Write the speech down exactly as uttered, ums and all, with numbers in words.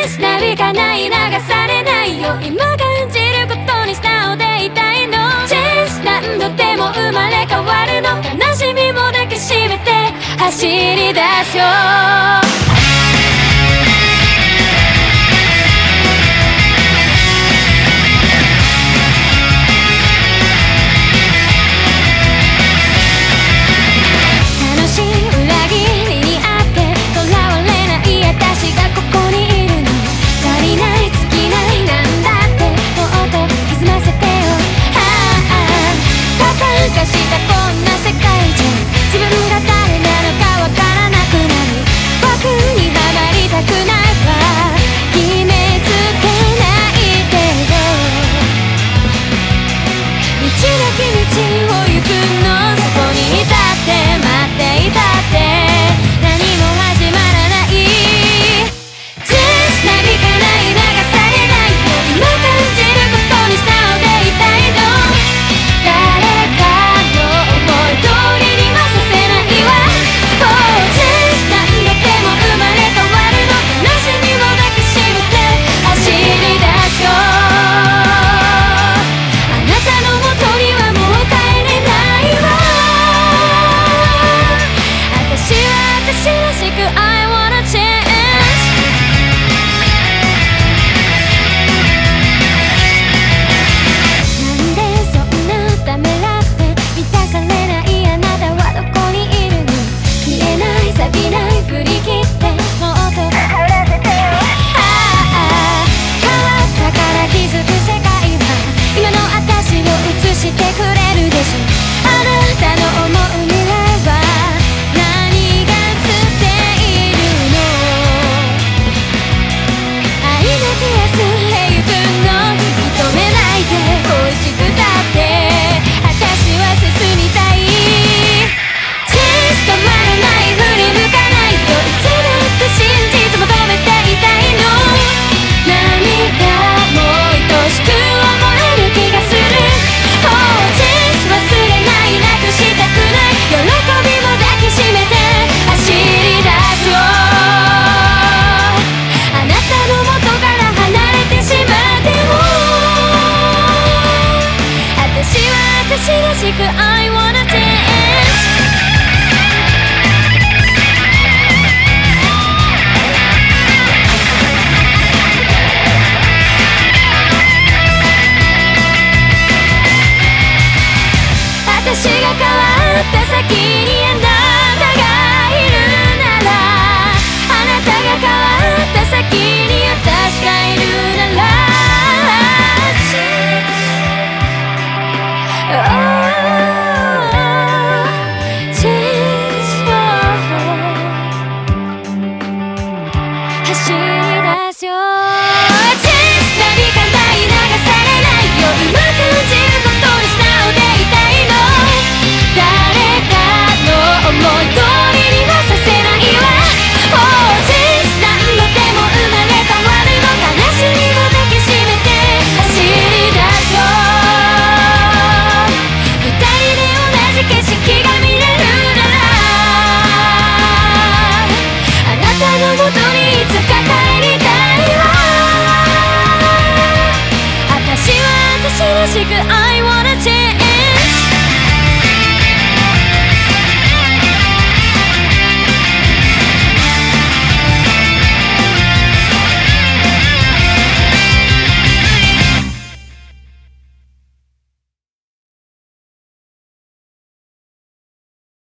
しなびかない流されないよ今感じることに素直でいたいのチェンジ何度でも生まれ変わるの悲しみも抱きしめて走り出すよI wanna dance 私が変わった先にあなたがいるならあなたが変わった先に私がいるなら走